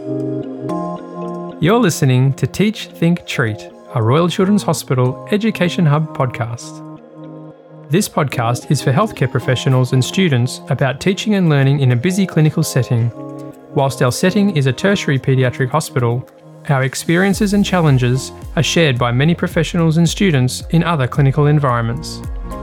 You're listening to Teach, Think, Treat, a Royal Children's Hospital Education Hub podcast. This podcast is for healthcare professionals and students about teaching and learning in a busy clinical setting. Whilst our setting is a tertiary paediatric hospital, our experiences and challenges are shared by many professionals and students in other clinical environments.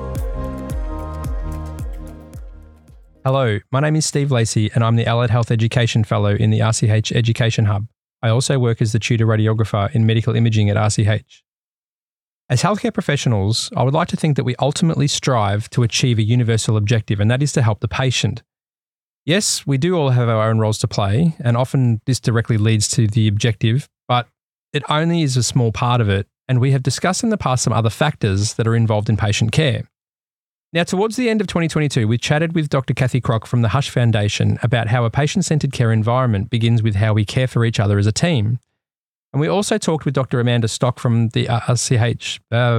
Hello, my name is Steve Lacey and I'm the Allied Health Education Fellow in the RCH Education Hub. I also work as the tutor radiographer in medical imaging at RCH. As healthcare professionals, I would like to think that we ultimately strive to achieve a universal objective, and that is to help the patient. Yes, we do all have our own roles to play, and often this directly leads to the objective, but it only is a small part of it, and we have discussed in the past some other factors that are involved in patient care. Now, towards the end of 2022, we chatted with Dr. Kathy Crock from the Hush Foundation about how a patient-centred care environment begins with how we care for each other as a team. And we also talked with Dr. Amanda Stock from the RCH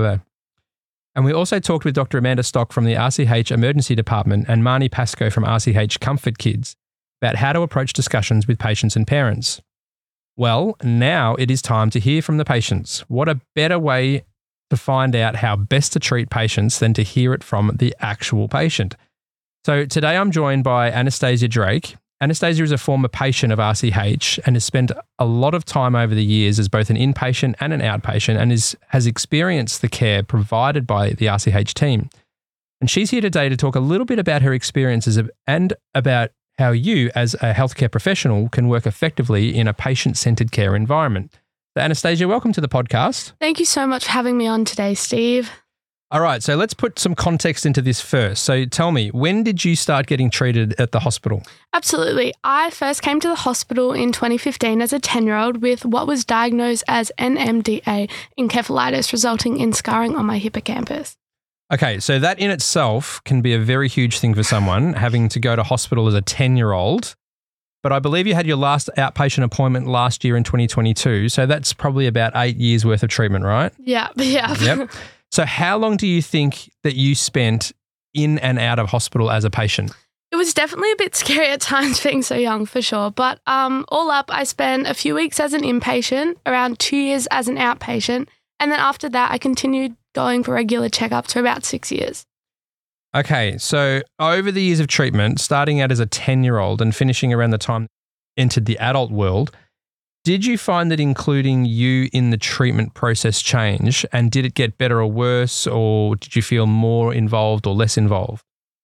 Emergency Department and Marnie Pascoe from RCH Comfort Kids about how to approach discussions with patients and parents. Well, now it is time to hear from the patients. What a better way to find out how best to treat patients than to hear it from the actual patient. So today I'm joined by Anastasia Drake. Anastasia is a former patient of RCH and has spent a lot of time over the years as both an inpatient and an outpatient and has experienced the care provided by the RCH team. And she's here today to talk a little bit about her experiences and about how you as a healthcare professional can work effectively in a patient-centred care environment. So Anastasia, welcome to the podcast. Thank you so much for having me on today, Steve. All right, so let's put some context into this first. So tell me, when did you start getting treated at the hospital? Absolutely. I first came to the hospital in 2015 as a 10-year-old with what was diagnosed as NMDA, encephalitis, resulting in scarring on my hippocampus. Okay, so that in itself can be a very huge thing for someone, having to go to hospital as a 10-year-old. But I believe you had your last outpatient appointment last year in 2022, so that's probably about 8 years worth of treatment, right? Yeah. Yep. So how long do you think that you spent in and out of hospital as a patient? It was definitely a bit scary at times being so young, for sure. But all up, I spent a few weeks as an inpatient, around 2 years as an outpatient. And then after that, I continued going for regular checkups for about 6 years. Okay, so over the years of treatment, starting out as a 10-year-old and finishing around the time you entered the adult world, did you find that including you in the treatment process change, and did it get better or worse, or did you feel more involved or less involved?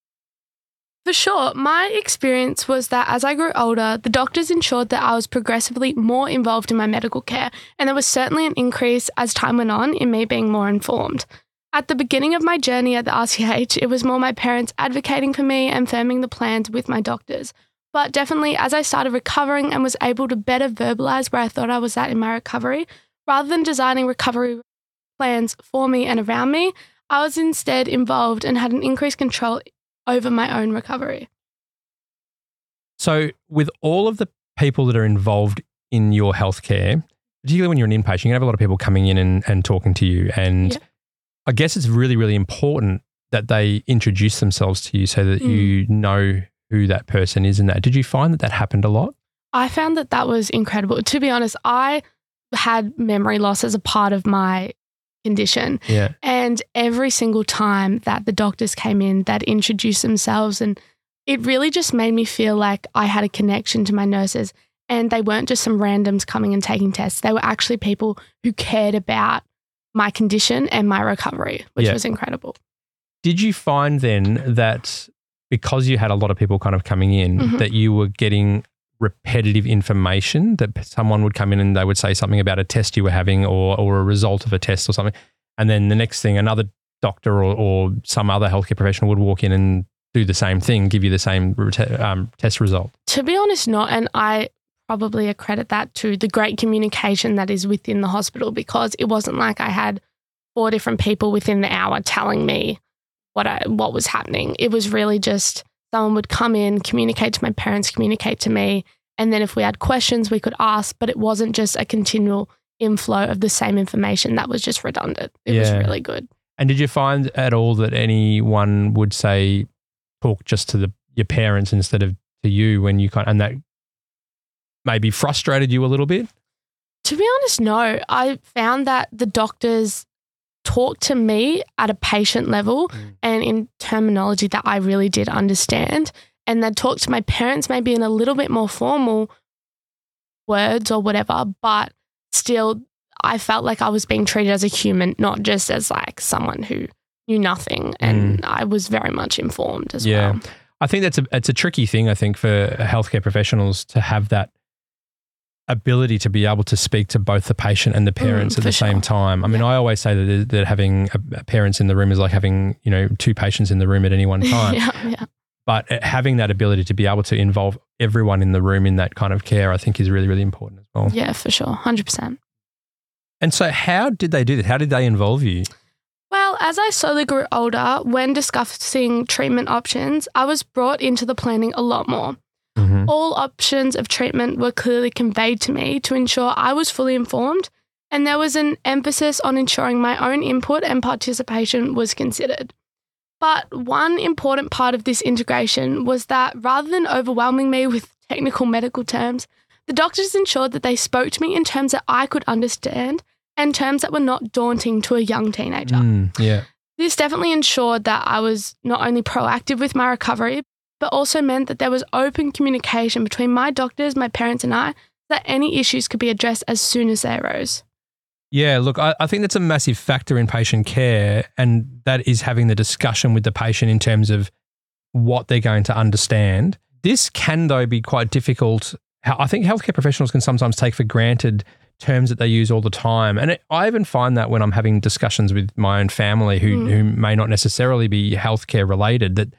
For sure. My experience was that as I grew older, the doctors ensured that I was progressively more involved in my medical care, and there was certainly an increase as time went on in me being more informed. At the beginning of my journey at the RCH, it was more my parents advocating for me and firming the plans with my doctors. But definitely as I started recovering and was able to better verbalise where I thought I was at in my recovery, rather than designing recovery plans for me and around me, I was instead involved and had an increased control over my own recovery. So with all of the people that are involved in your healthcare, particularly when you're an inpatient, you have a lot of people coming in and talking to you. And I guess it's really, really important that they introduce themselves to you so that you know who that person is and that. Did you find that happened a lot? I found that was incredible. To be honest, I had memory loss as a part of my condition. Yeah. And every single time that the doctors came in, that introduced themselves, and it really just made me feel like I had a connection to my nurses, and they weren't just some randoms coming and taking tests. They were actually people who cared about my condition and my recovery, which was incredible. Did you find then that because you had a lot of people kind of coming in, that you were getting repetitive information, that someone would come in and they would say something about a test you were having or a result of a test or something, and then the next thing another doctor or some other healthcare professional would walk in and do the same thing, give you the same test result? To be honest, not. And I probably accredit that to the great communication that is within the hospital, because it wasn't like I had 4 different people within the hour telling me what was happening. It was really just someone would come in, communicate to my parents, communicate to me, and then if we had questions, we could ask, but it wasn't just a continual inflow of the same information that was just redundant. It was really good. And did you find at all that anyone would say, talk just to your parents instead of to you when you and that maybe frustrated you a little bit? To be honest, no. I found that the doctors talked to me at a patient level and in terminology that I really did understand. And they'd talk to my parents maybe in a little bit more formal words or whatever, but still I felt like I was being treated as a human, not just as like someone who knew nothing. And I was very much informed as well. I think it's a tricky thing, I think, for healthcare professionals to have that ability to be able to speak to both the patient and the parents at the same time. I mean, I always say that having parents in the room is like having, two patients in the room at any one time. Yeah. But having that ability to be able to involve everyone in the room in that kind of care, I think is really, really important as well. Yeah, for sure. 100%. And so how did they do this? How did they involve you? Well, as I slowly grew older, when discussing treatment options, I was brought into the planning a lot more. All options of treatment were clearly conveyed to me to ensure I was fully informed, and there was an emphasis on ensuring my own input and participation was considered. But one important part of this integration was that rather than overwhelming me with technical medical terms, the doctors ensured that they spoke to me in terms that I could understand and terms that were not daunting to a young teenager. This definitely ensured that I was not only proactive with my recovery, but also meant that there was open communication between my doctors, my parents and I, that any issues could be addressed as soon as they arose. Yeah, look, I think that's a massive factor in patient care, and that is having the discussion with the patient in terms of what they're going to understand. This can, though, be quite difficult. I think healthcare professionals can sometimes take for granted terms that they use all the time. And I even find that when I'm having discussions with my own family who may not necessarily be healthcare related, that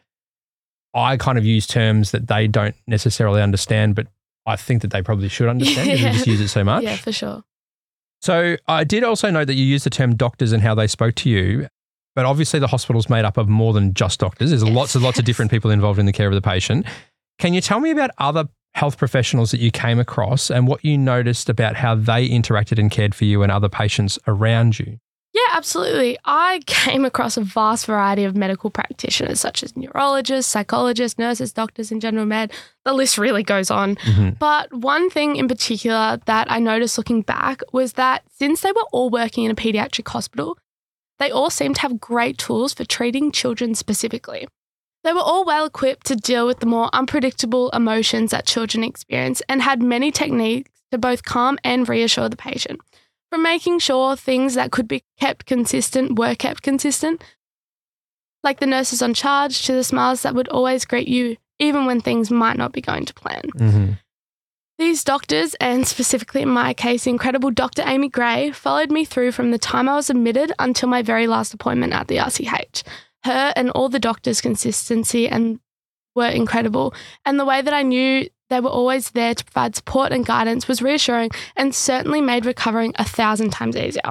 I kind of use terms that they don't necessarily understand, but I think that they probably should understand because we just use it so much. Yeah, for sure. So I did also note that you used the term doctors and how they spoke to you, but obviously the hospital's made up of more than just doctors. There's lots of different people involved in the care of the patient. Can you tell me about other health professionals that you came across and what you noticed about how they interacted and cared for you and other patients around you? Yeah, absolutely. I came across a vast variety of medical practitioners such as neurologists, psychologists, nurses, doctors in general med. The list really goes on. But one thing in particular that I noticed looking back was that since they were all working in a pediatric hospital, they all seemed to have great tools for treating children specifically. They were all well equipped to deal with the more unpredictable emotions that children experience and had many techniques to both calm and reassure the patient. From making sure things that could be kept consistent were kept consistent, like the nurses on charge to the smiles that would always greet you, even when things might not be going to plan. These doctors, and specifically in my case, the incredible Dr. Amy Gray, followed me through from the time I was admitted until my very last appointment at the RCH. Her and all the doctors' consistency and were incredible, and the way that I knew they were always there to provide support and guidance was reassuring and certainly made recovering 1,000 times easier.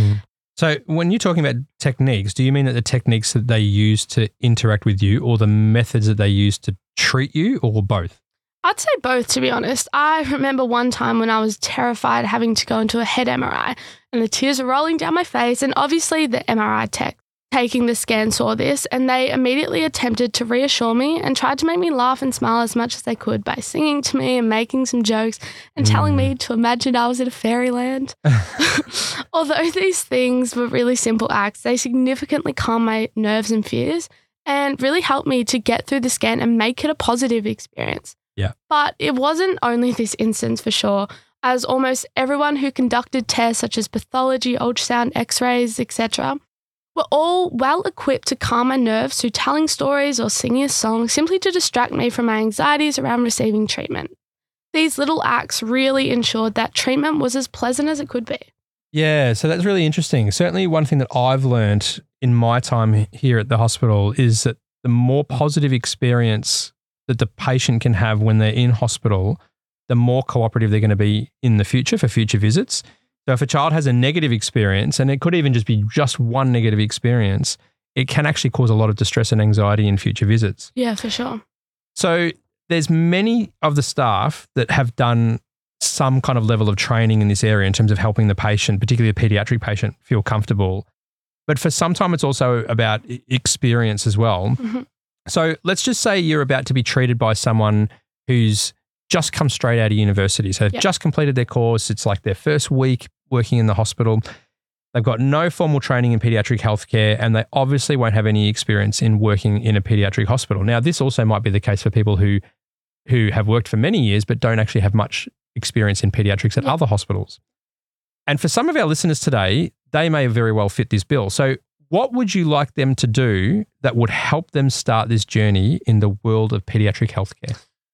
So when you're talking about techniques, do you mean that the techniques that they use to interact with you or the methods that they use to treat you, or both? I'd say both, to be honest. I remember one time when I was terrified having to go into a head MRI and the tears were rolling down my face, and obviously the MRI tech taking the scan saw this, and they immediately attempted to reassure me and tried to make me laugh and smile as much as they could by singing to me and making some jokes and telling me to imagine I was in a fairyland. Although these things were really simple acts, they significantly calmed my nerves and fears and really helped me to get through the scan and make it a positive experience. Yeah. But it wasn't only this instance for sure, as almost everyone who conducted tests such as pathology, ultrasound, x-rays, etc., were all well equipped to calm my nerves through telling stories or singing a song simply to distract me from my anxieties around receiving treatment. These little acts really ensured that treatment was as pleasant as it could be. Yeah, so that's really interesting. Certainly one thing that I've learned in my time here at the hospital is that the more positive experience that the patient can have when they're in hospital, the more cooperative they're going to be in the future for future visits. So if a child has a negative experience, and it could even just be just one negative experience, it can actually cause a lot of distress and anxiety in future visits. Yeah, for sure. So there's many of the staff that have done some kind of level of training in this area in terms of helping the patient, particularly a pediatric patient, feel comfortable. But for some time, it's also about experience as well. So let's just say you're about to be treated by someone who's just come straight out of university. So they've just completed their course. It's like their first week working in the hospital. They've got no formal training in pediatric healthcare, and they obviously won't have any experience in working in a pediatric hospital. Now, this also might be the case for people who have worked for many years but don't actually have much experience in pediatrics at other hospitals. And for some of our listeners today, they may very well fit this bill. So what would you like them to do that would help them start this journey in the world of pediatric healthcare?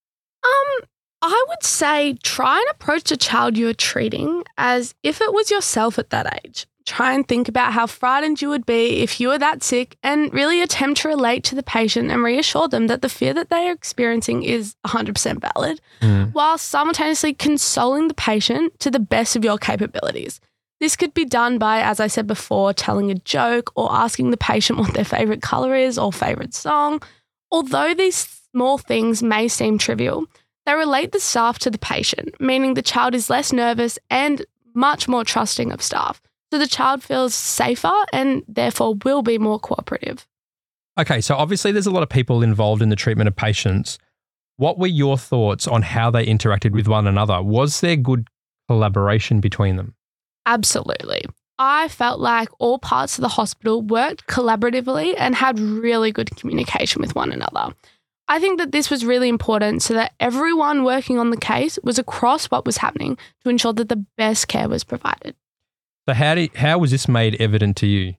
I would say try and approach the child you're treating as if it was yourself at that age. Try and think about how frightened you would be if you were that sick, and really attempt to relate to the patient and reassure them that the fear that they are experiencing is 100% valid, while simultaneously consoling the patient to the best of your capabilities. This could be done by, as I said before, telling a joke or asking the patient what their favourite colour is or favourite song. Although these small things may seem trivial, they relate the staff to the patient, meaning the child is less nervous and much more trusting of staff. So the child feels safer and therefore will be more cooperative. Okay, so obviously there's a lot of people involved in the treatment of patients. What were your thoughts on how they interacted with one another? Was there good collaboration between them? Absolutely. I felt like all parts of the hospital worked collaboratively and had really good communication with one another. I think that this was really important so that everyone working on the case was across what was happening to ensure that the best care was provided. So how was this made evident to you?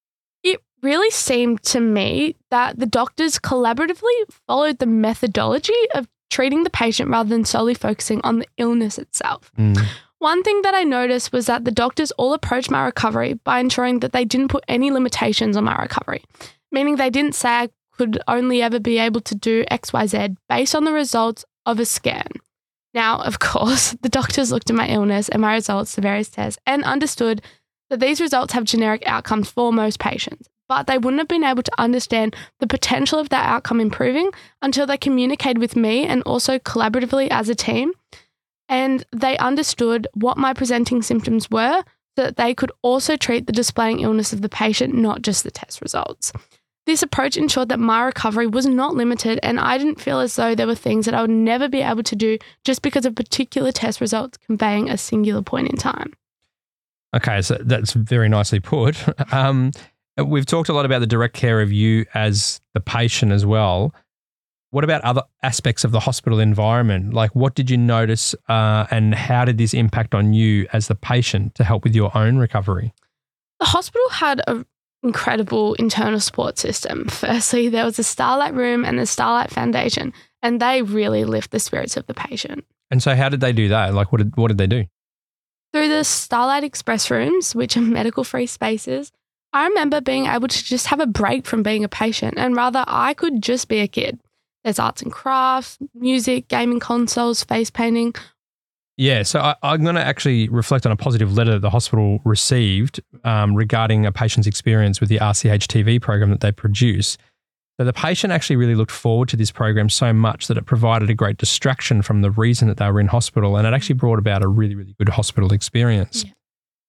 It really seemed to me that the doctors collaboratively followed the methodology of treating the patient rather than solely focusing on the illness itself. One thing that I noticed was that the doctors all approached my recovery by ensuring that they didn't put any limitations on my recovery, meaning they didn't say I could only ever be able to do XYZ based on the results of a scan. Now, of course, the doctors looked at my illness and my results to various tests and understood that these results have generic outcomes for most patients, but they wouldn't have been able to understand the potential of that outcome improving until they communicated with me and also collaboratively as a team, and they understood what my presenting symptoms were so that they could also treat the displaying illness of the patient, not just the test results. This approach ensured that my recovery was not limited, and I didn't feel as though there were things that I would never be able to do just because of particular test results conveying a singular point in time. Okay, so that's very nicely put. We've talked a lot about the direct care of you as the patient as well. What about other aspects of the hospital environment? Like, what did you notice and how did this impact on you as the patient to help with your own recovery? The hospital had an incredible internal support system. Firstly, there was a Starlight room and the Starlight Foundation, and they really lift the spirits of the patient. And so how did they do that? Like, what did they do? Through the Starlight Express rooms, which are medical-free spaces, I remember being able to just have a break from being a patient, and rather I could just be a kid. There's arts and crafts, music, gaming consoles, face painting. Yeah, so I'm going to actually reflect on a positive letter that the hospital received regarding a patient's experience with the RCH TV program that they produce. So the patient actually really looked forward to this program so much that it provided a great distraction from the reason that they were in hospital, and it actually brought about a really, really good hospital experience. Yeah.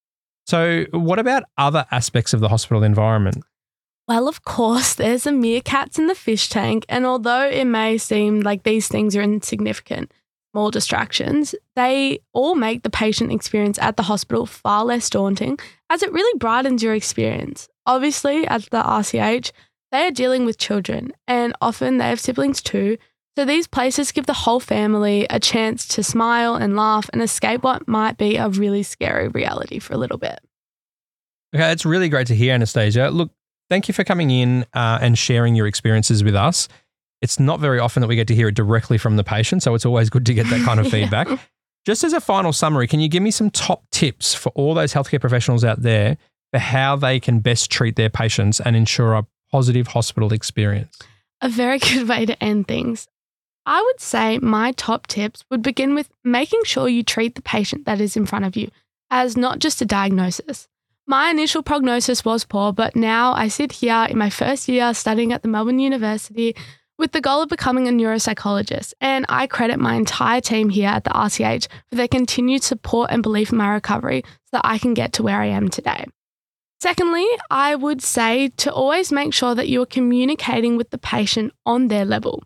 So what about other aspects of the hospital environment? Well, of course, there's the meerkats in the fish tank, and although it may seem like these things are insignificant, small distractions, they all make the patient experience at the hospital far less daunting, as it really brightens your experience. Obviously, at the RCH, they are dealing with children, and often they have siblings too, so these places give the whole family a chance to smile and laugh and escape what might be a really scary reality for a little bit. Okay, it's really great to hear, Anastasia. Look, thank you for coming in and sharing your experiences with us. It's not very often that we get to hear it directly from the patient, so it's always good to get that kind of feedback. Just as a final summary, can you give me some top tips for all those healthcare professionals out there for how they can best treat their patients and ensure a positive hospital experience? A very good way to end things. I would say my top tips would begin with making sure you treat the patient that is in front of you as not just a diagnosis. My initial prognosis was poor, but now I sit here in my first year studying at the Melbourne University with the goal of becoming a neuropsychologist, and I credit my entire team here at the RCH for their continued support and belief in my recovery so that I can get to where I am today. Secondly, I would say to always make sure that you are communicating with the patient on their level.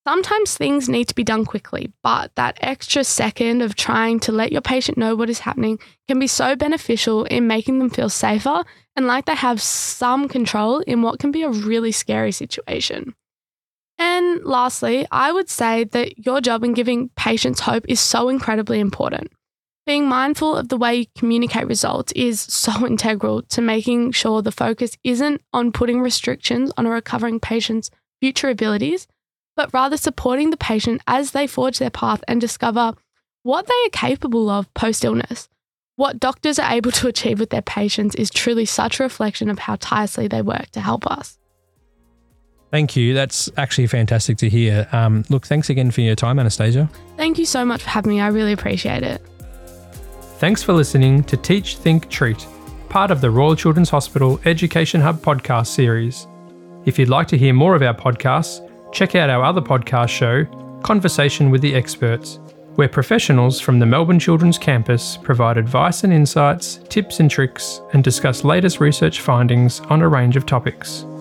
Sometimes things need to be done quickly, but that extra second of trying to let your patient know what is happening can be so beneficial in making them feel safer and like they have some control in what can be a really scary situation. And lastly, I would say that your job in giving patients hope is so incredibly important. Being mindful of the way you communicate results is so integral to making sure the focus isn't on putting restrictions on a recovering patient's future abilities, but rather supporting the patient as they forge their path and discover what they are capable of post-illness. What doctors are able to achieve with their patients is truly such a reflection of how tirelessly they work to help us. Thank you. That's actually fantastic to hear. Look, thanks again for your time, Anastasia. Thank you so much for having me. I really appreciate it. Thanks for listening to Teach, Think, Treat, part of the Royal Children's Hospital Education Hub podcast series. If you'd like to hear more of our podcasts, check out our other podcast show, Conversation with the Experts, where professionals from the Melbourne Children's Campus provide advice and insights, tips and tricks, and discuss latest research findings on a range of topics.